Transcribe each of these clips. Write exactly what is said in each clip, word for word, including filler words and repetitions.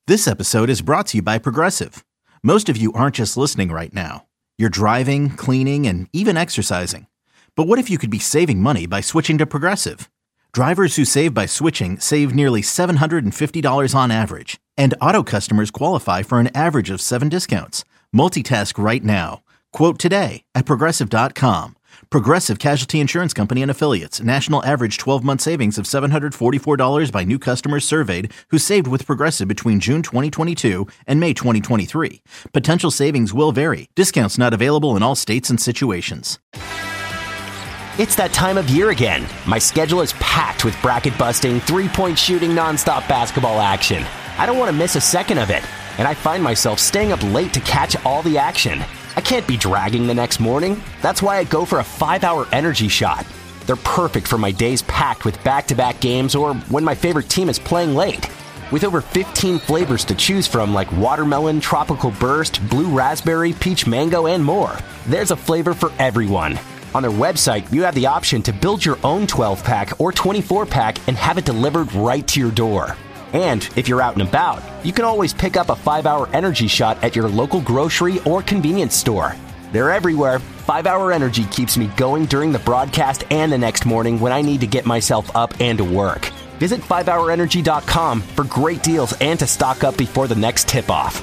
This episode is brought to you by Progressive. Most of you aren't just listening right now. You're driving, cleaning, and even exercising. But what if you could be saving money by switching to Progressive? Drivers who save by switching save nearly seven hundred fifty dollars on average. And auto customers qualify for an average of seven discounts. Multitask right now. Quote today at Progressive dot com. Progressive Casualty Insurance Company and Affiliates. National average twelve-month savings of seven hundred forty-four dollars by new customers surveyed who saved with Progressive between June twenty twenty-two and May twenty twenty-three. Potential savings will vary. Discounts not available in all states and situations. It's that time of year again. My schedule is packed with bracket-busting, three-point shooting, nonstop basketball action. I don't want to miss a second of it, and I find myself staying up late to catch all the action. I can't be dragging the next morning. That's why I go for a five-hour energy shot. They're perfect for my days packed with back-to-back games or when my favorite team is playing late. With over fifteen flavors to choose from like watermelon, tropical burst, blue raspberry, peach mango, and more, there's a flavor for everyone. On their website, you have the option to build your own twelve-pack or twenty-four-pack and have it delivered right to your door. And if you're out and about, you can always pick up a five-hour energy shot at your local grocery or convenience store. They're everywhere. five-hour Energy keeps me going during the broadcast and the next morning when I need to get myself up and to work. Visit five hour energy dot com for great deals and to stock up before the next tip-off.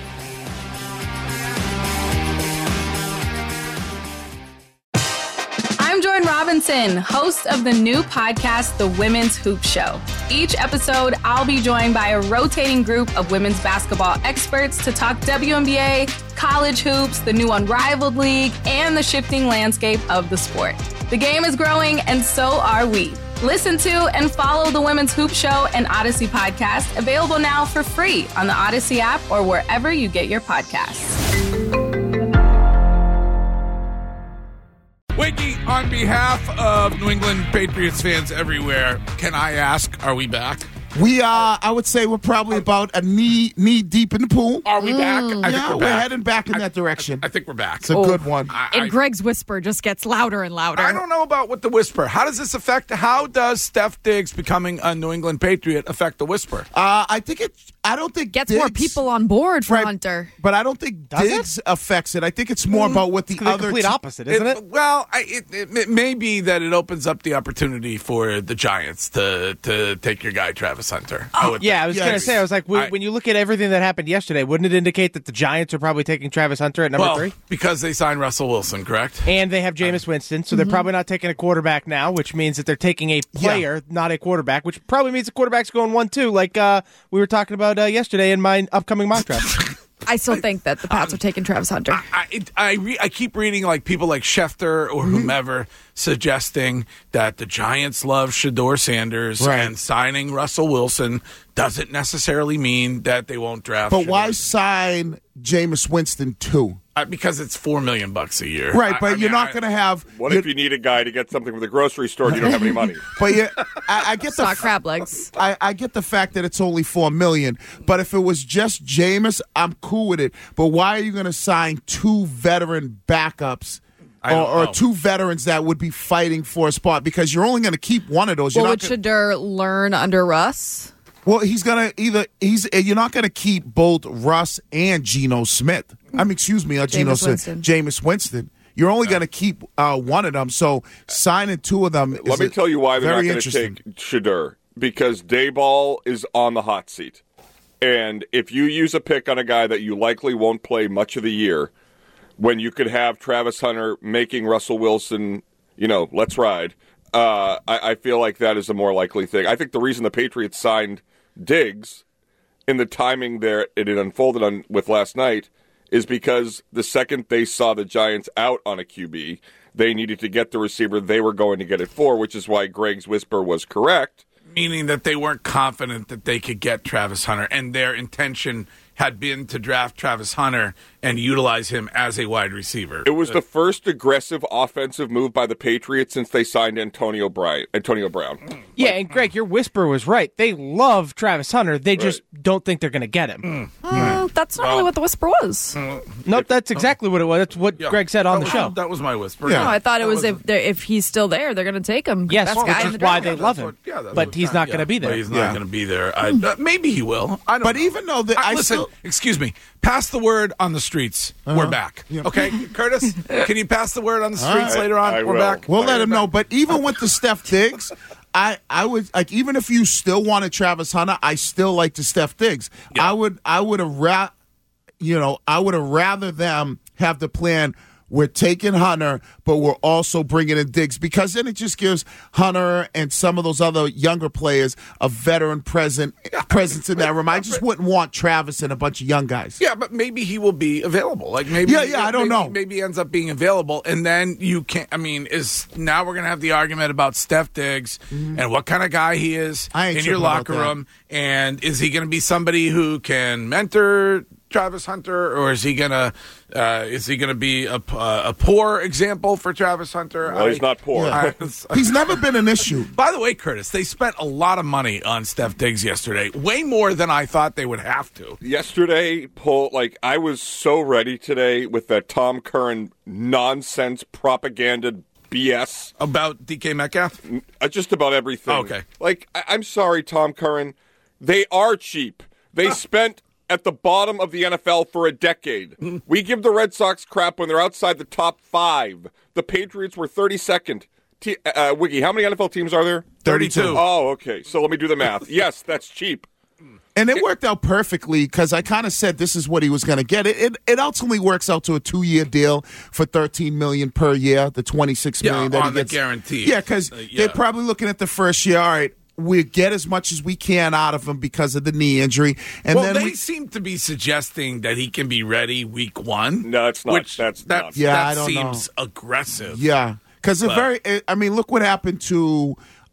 I'm Jordan Robinson, host of the new podcast, The Women's Hoop Show. Each episode, I'll be joined by a rotating group of women's basketball experts to talk W N B A, college hoops, the new Unrivaled League, and the shifting landscape of the sport. The game is growing, and so are we. Listen to and follow The Women's Hoop Show and Odyssey podcast, available now for free on the Odyssey app or wherever you get your podcasts. Wakey, on behalf of New England Patriots fans everywhere, can I ask, are we back? We are, I would say we're probably about a knee knee deep in the pool. Are we back? I yeah, think we're, we're back. heading back in I, that direction. I, I think we're back. It's a oh, good one. I, and I, Greg's whisper just gets louder and louder. I don't know about what the whisper. How does this affect, how does Steph Diggs becoming a New England Patriot affect the whisper? Uh, I think it, I don't think Gets Diggs, more people on board for right, Hunter. But I don't think Does Diggs it? affects it. I think it's more about what the it's the other complete te- opposite, isn't it? it well, I, it, it, it may be that it opens up the opportunity for the Giants to, to take your guy, Travis Hunter. I would Yeah, think. I was Yes. going to say, I was like, when, I- when you look at everything that happened yesterday, wouldn't it indicate that the Giants are probably taking Travis Hunter at number well, three? because they signed Russell Wilson, correct? And they have Jameis Winston, so they're probably not taking a quarterback now, which means that they're taking a player, not a quarterback, which probably means the quarterback's going one two, like uh, we were talking about uh, yesterday in my upcoming mock draft. I still think that the Pats are taking Travis Hunter. I I, it, I, re, I keep reading like people like Schefter or whomever suggesting that the Giants love Shedeur Sanders Right. and signing Russell Wilson doesn't necessarily mean that they won't draft. But Shedeur. why sign Jameis Winston too? Uh, because it's four million bucks a year, Right, I- but I you're mean, not I- going to have. What if you need a guy to get something from the grocery store and you don't have any money? But you, I, I get It's the not crab legs. I, I get the fact that it's only four million, but if it was just Jameis, I'm cool with it. But why are you going to sign two veteran backups? I don't Or, or know. two veterans that would be fighting for a spot? Because you're only going to keep one of those. You're Well, not would gonna, Shedeur learn under Russ? well, he's going to either he's you're not going to keep both Russ and Geno Smith. I mean, excuse me, uh, Geno Jameis Smith, Winston. Jameis Winston. You're only going to keep uh, one of them. So signing two of them. Let is me a- tell you why they're not very going to interesting. take Shedeur. Because Dayball is on the hot seat. And if you use a pick on a guy that you likely won't play much of the year, when you could have Travis Hunter making Russell Wilson, you know, let's ride, uh, I, I feel like that is a more likely thing. I think the reason the Patriots signed Diggs in the timing there it had unfolded on with last night is because the second they saw the Giants out on a Q B, they needed to get the receiver they were going to get it for, which is why Greg's whisper was correct. meaning that they weren't confident that they could get Travis Hunter, and their intention had been to draft Travis Hunter and utilize him as a wide receiver. It was the first aggressive offensive move by the Patriots since they signed Antonio Brown. Antonio Brown. Yeah, and Greg, your whisper was right. They love Travis Hunter. They just don't think they're going to get him. Uh, that's not Well- really what the whisper was. Nope, that's exactly what it was. That's what Yeah. Greg said on That the was- show. That was my whisper. Yeah. No, I thought it That was if they're- if he's still there, they're going to take him. Yes, Best which guy in is the why draft. they that's love what- him. yeah, that's But what- he's not yeah, going to be but there. He's not Yeah. going to be there. I, uh, maybe he will. I don't But know. even though the- I listen, still- excuse me, pass the word on the streets. We're back. Okay, Curtis, can you pass the word on the streets right. later on? I We're will. back. We'll let We're him back. know. But even with the Steph Diggs, I, I would like even if you still wanted Travis Hunter, I still like the Steph Diggs. Yeah. I would I would have ra- you know, I would have rather them have the plan. We're taking Hunter, but we're also bringing in Diggs because then it just gives Hunter and some of those other younger players a veteran present presence in that room. I just wouldn't want Travis and a bunch of young guys. Yeah, but maybe he will be available. Like maybe, Yeah, yeah, I don't maybe, know. Maybe he ends up being available, and then you can't. I mean, is now we're gonna have the argument about Steph Diggs and what kind of guy he is I ain't in your tripping about locker that. room, and is he gonna be somebody who can mentor Travis Hunter, or is he gonna uh, is he gonna be a, a poor example for Travis Hunter? Well, he's not poor. Yeah. I- He's never been an issue. By the way, Curtis, they spent a lot of money on Steph Diggs yesterday, way more than I thought they would have to. Yesterday, Paul, like I was so ready today with that Tom Curran nonsense propaganda B S. About D K Metcalf? Uh, just about everything. Okay. Like, I- I'm sorry, Tom Curran. They are cheap. They spent at the bottom of the N F L for a decade. We give the Red Sox crap when they're outside the top five. The Patriots were thirty-second. T- uh, Wiggy, how many N F L teams are there? thirty-two. Oh, okay. So let me do the math. Yes, that's cheap. And it worked out perfectly because I kind of said this is what he was going to get. It, it it ultimately works out to a two year deal for thirteen million per year. The twenty six Yeah, million that on he the gets guarantee. Yeah, because Uh, yeah. they're probably looking at the first year. All right, we get as much as we can out of him because of the knee injury, and well, then they we, seem to be suggesting that he can be ready week one. No, it's not. Which That's that, not. Yeah, that I don't know. seems aggressive. yeah, because the But- very. I mean, look what happened to.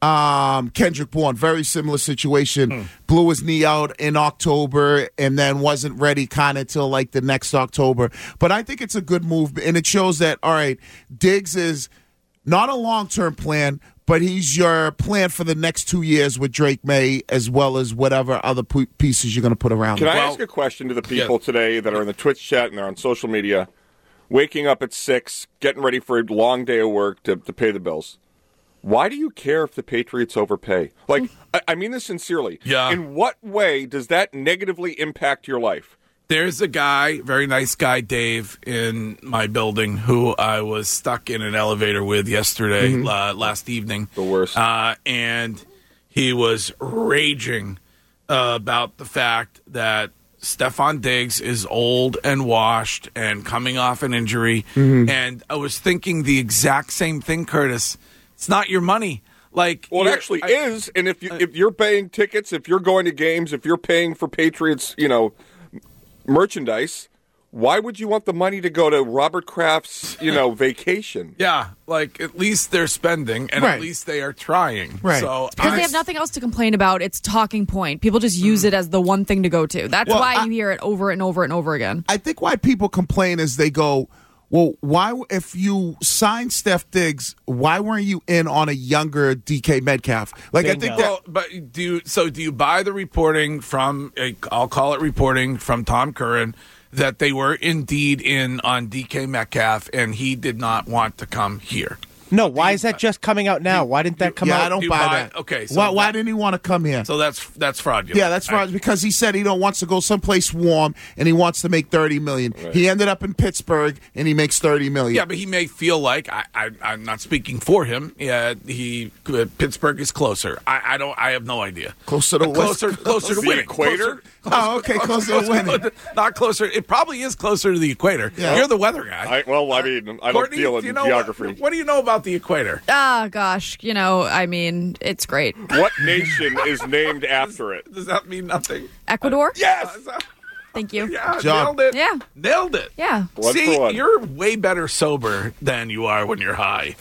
Um, Kendrick Bourne, very similar situation. Hmm. Blew his knee out in October and then wasn't ready kind of till like the next October. But I think it's a good move, and it shows that, all right, Diggs is not a long term plan, but he's your plan for the next two years with Drake May as well as whatever other p- pieces you're going to put around Can him. I Well- ask a question to the people Yeah. today that are in the Twitch chat and they're on social media, waking up at six, getting ready for a long day of work to, to pay the bills? Why do you care if the Patriots overpay? Like, I, I mean this sincerely. Yeah. In what way does that negatively impact your life? There's a guy, very nice guy, Dave, in my building who I was stuck in an elevator with yesterday, uh, last evening. The worst. Uh, and he was raging uh, about the fact that Stephon Diggs is old and washed and coming off an injury. And I was thinking the exact same thing, Curtis. It's not your money. Like, Well, it you're- actually I- is. And if you if you're paying tickets, if you're going to games, if you're paying for Patriots, you know, merchandise, why would you want the money to go to Robert Kraft's, you know, vacation? Yeah, like at least they're spending, and Right. at least they are trying. Right. So Because I- they have nothing else to complain about. It's talking point. People just use it as the one thing to go to. That's Well, why I- you hear it over and over and over again. I think why people complain is they go, well, why, if you signed Steph Diggs, why weren't you in on a younger D K Metcalf? Like, I think Bingo. that. Well, but do you, so? Do you buy the reporting from? uh, I'll call it reporting from Tom Curran that they were indeed in on D K Metcalf, and he did not want to come here. No, why is that just coming out now? Why didn't that come yeah, out? I don't you buy, buy- that. okay, so why, why that- didn't he want to come here? So that's that's fraudulent. Yeah, that's I- right. Because he said he don't wants to go someplace warm and he wants to make thirty million. He ended up in Pittsburgh and he makes thirty million. Yeah, but he may feel like I, I, I'm not speaking for him. Yeah, he uh, Pittsburgh is closer. I, I don't. I have no idea. Closer to Uh, closer, West- closer to The winning. equator? Closer- Oh, okay, closer to winning. Not closer. It probably is closer to the equator. Yeah. You're the weather guy. I, well, I mean, I don't Courtney, deal do in you know geography. What, what do you know about the equator? Ah, gosh. You know, I mean, it's great. What nation is named after it? Does that mean nothing? Ecuador? Yes. Thank you. Yeah, Job. nailed it. Yeah. Nailed it. Yeah. One See, for one. you're way better sober than you are when you're high. I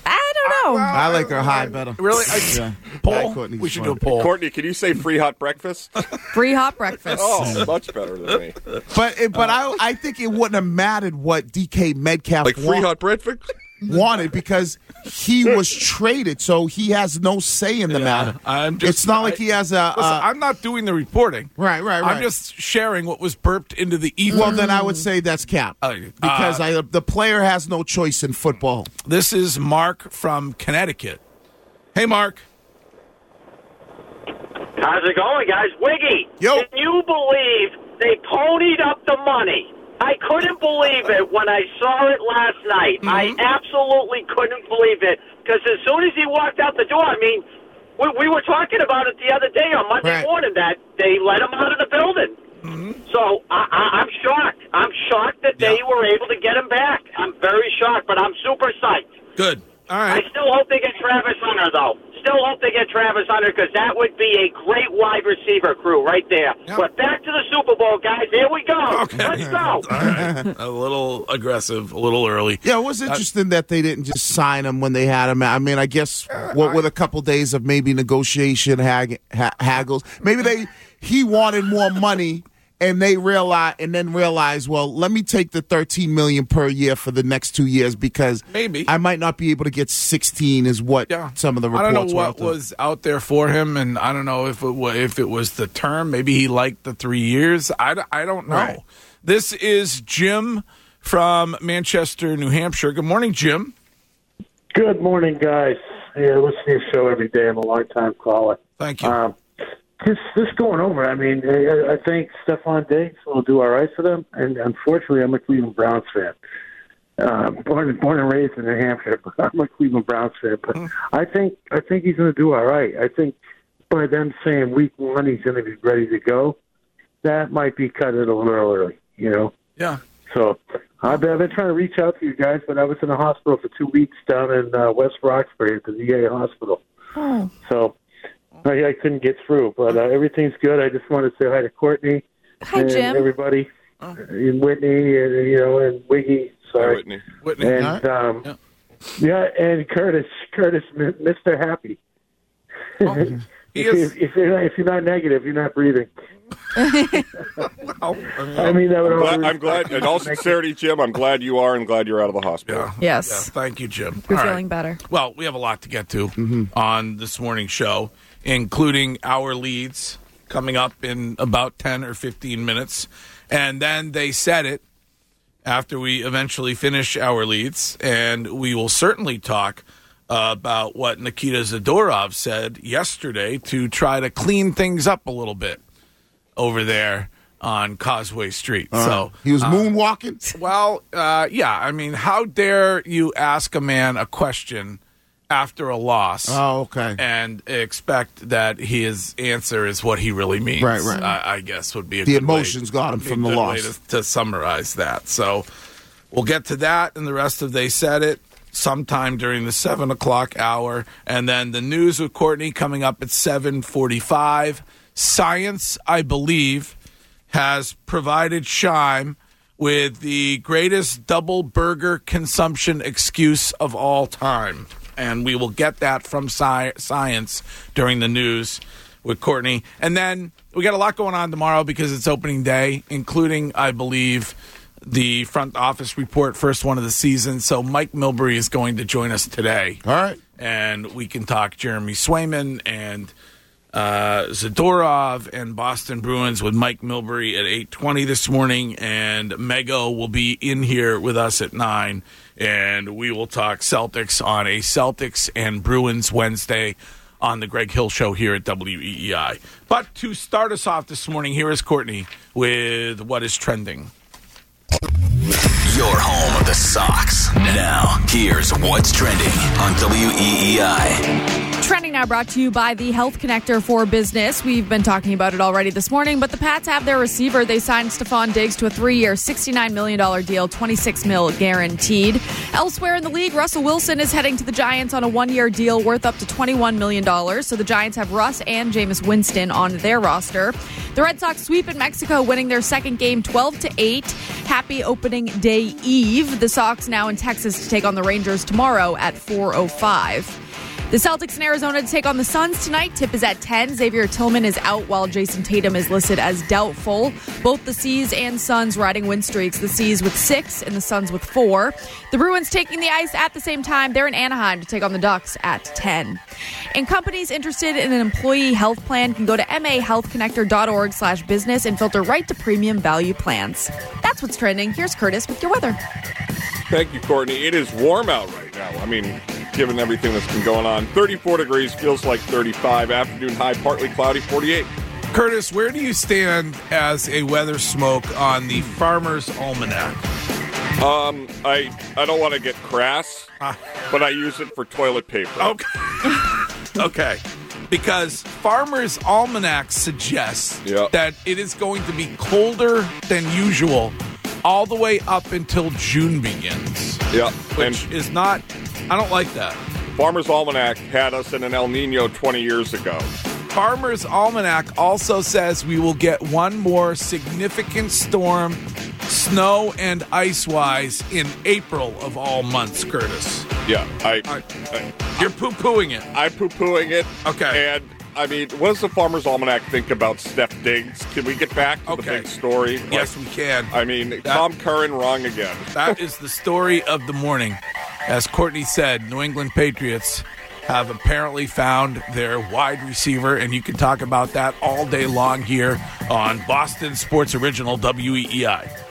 don't know. I like her high better. Really? I, Yeah. Poll? Courtney's We should fun. do a poll. Courtney, can you say free hot breakfast? Free hot breakfast. Oh, much better than me. But it, but I I think it wouldn't have mattered what D K Metcalf Like free want- hot breakfast? wanted because he was traded, so he has no say in the matter. I'm just, it's not like I- he has a. Listen, Uh, I'm not doing the reporting. right, right, right. I'm just sharing what was burped into the ether. well, then I would say that's cap Uh, because uh, I, the player has no choice in football. This is Mark from Connecticut. Hey, Mark. How's it going, guys? Wiggy, Yo. can you believe they ponied up the money? I couldn't believe it when I saw it last night. Mm-hmm. I absolutely couldn't believe it because as soon as he walked out the door, I mean, we, we were talking about it the other day on Monday Right. morning that they let him out of the building. Mm-hmm. So I, I, I'm shocked. I'm shocked that they Yeah. were able to get him back. I'm very shocked, but I'm super psyched. Good. All I right. still hope they get Travis Hunter, though. Still hope they get Travis Hunter because that would be a great wide receiver crew right there. Yep. But back to the Super Bowl, guys. Here we go. Okay. Let's go. All right. A little aggressive, a little early. Yeah, it was interesting that they didn't just sign him when they had him. I mean, I guess what with a couple days of maybe negotiation hag, ha, haggles, maybe they he wanted more money. And they realize, and then realize, well, let me take the thirteen million per year for the next two years because Maybe. I might not be able to get sixteen. Is what Yeah. some of the I reports don't know were what out there. was out there for him, and I don't know if it was, if it was the term. Maybe he liked the three years. I, d- I don't know. Right. This is Jim from Manchester, New Hampshire. Good morning, Jim. Good morning, guys. Yeah, I listen to your show every day. I'm a long-time caller. Thank you. Um, just, just going over, I mean, I, I think Stephon Diggs will do all right for them, and unfortunately, I'm a Cleveland Browns fan. Uh, born, born and raised in New Hampshire, but I'm a Cleveland Browns fan. But Mm. I think, I think he's going to do all right. I think by them saying week one he's going to be ready to go, that might be cut it a little early, you know. Yeah. So I've been, I've been trying to reach out to you guys, but I was in the hospital for two weeks down in uh, West Roxbury at the V A hospital. Oh. So I, I couldn't get through, but uh, everything's good. I just want to say hi to Courtney Hi, and Jim. everybody, and Whitney, and you know, and Wiggy. Sorry, Whitney. Whitney. and um, Yeah. yeah, and Curtis, Curtis, Mister Happy. Oh, he if, is. if, if you're not, if you're not negative, you're not breathing. Well, I mean, I mean, that would I'm glad, all I'm glad, in all sincerity, Jim, I'm glad you are and glad you're out of the hospital. yeah. Yes. Yeah, thank you, Jim. You're All right. feeling better. Well, we have a lot to get to on this morning's show, including our leads coming up in about ten or fifteen minutes. And then they said it after we eventually finish our leads. And we will certainly talk uh, about what Nikita Zadorov said yesterday to try to clean things up a little bit over there on Causeway Street. So he was moonwalking. well, uh, yeah. I mean, how dare you ask a man a question after a loss Oh, okay. and expect that his answer is what he really means? Right, right. I, I guess would be a The good way- emotions got him be a from the good loss. way to, to summarize that. So we'll get to that and the rest of They Said It sometime during the seven o'clock hour, and then the news with Courtney coming up at seven forty-five. Science, I believe, has provided Scheim with the greatest double burger consumption excuse of all time. And we will get that from sci- science during the news with Courtney. And then we got a lot going on tomorrow because it's opening day, including, I believe, the front office report, first one of the season. So Mike Milbury is going to join us today. All right. And we can talk Jeremy Swayman and uh, Zadorov and Boston Bruins with Mike Milbury at eight twenty this morning. And Mego will be in here with us at nine. And we will talk Celtics on a Celtics and Bruins Wednesday on the Greg Hill Show here at W E E I. But to start us off this morning, here is Courtney with what is trending. Your home of the Sox. Now, here's what's trending on W E E I. Trending now brought to you by the Health Connector for Business. We've been talking about it already this morning, but the Pats have their receiver. They signed Stephon Diggs to a three-year, sixty-nine million dollars deal, twenty-six mil guaranteed. Elsewhere in the league, Russell Wilson is heading to the Giants on a one-year deal worth up to twenty-one million dollars. So the Giants have Russ and Jameis Winston on their roster. The Red Sox sweep in Mexico, winning their second game twelve to eight. Happy opening day Day Eve. The Sox now in Texas to take on the Rangers tomorrow at four oh five. The Celtics in Arizona to take on the Suns tonight. Tip is at ten. Xavier Tillman is out while Jason Tatum is listed as doubtful. Both the C's and Suns riding win streaks. The C's with six and the Suns with four. The Bruins taking the ice at the same time. They're in Anaheim to take on the Ducks at ten. And companies interested in an employee health plan can go to mahealthconnector.org slash business and filter right to premium value plans. That's what's trending. Here's Curtis with your weather. Thank you, Courtney. It is warm out right now. I mean, given everything that's been going on. thirty-four degrees, feels like thirty-five. Afternoon high, partly cloudy, forty-eight. Curtis, where do you stand as a weather smoke on the Farmer's Almanac? Um, I I don't want to get crass, uh, but I use it for toilet paper. Okay. Okay. Because Farmer's Almanac suggests yep. that it is going to be colder than usual all the way up until June begins. Yeah. Which and is not, I don't like that. Farmer's Almanac had us in an El Nino twenty years ago. Farmer's Almanac also says we will get one more significant storm, snow and ice-wise, in April of all months, Curtis. Yeah. I, I, I You're poo-pooing it. I'm poo-pooing it. Okay. And, I mean, what does the Farmer's Almanac think about Steph Diggs? Can we get back to okay. the big story? Yes, like, we can. I mean, that, Tom Curran wrong again. That is the story of the morning. As Courtney said, New England Patriots have apparently found their wide receiver, and you can talk about that all day long here on Boston Sports Original W E E I.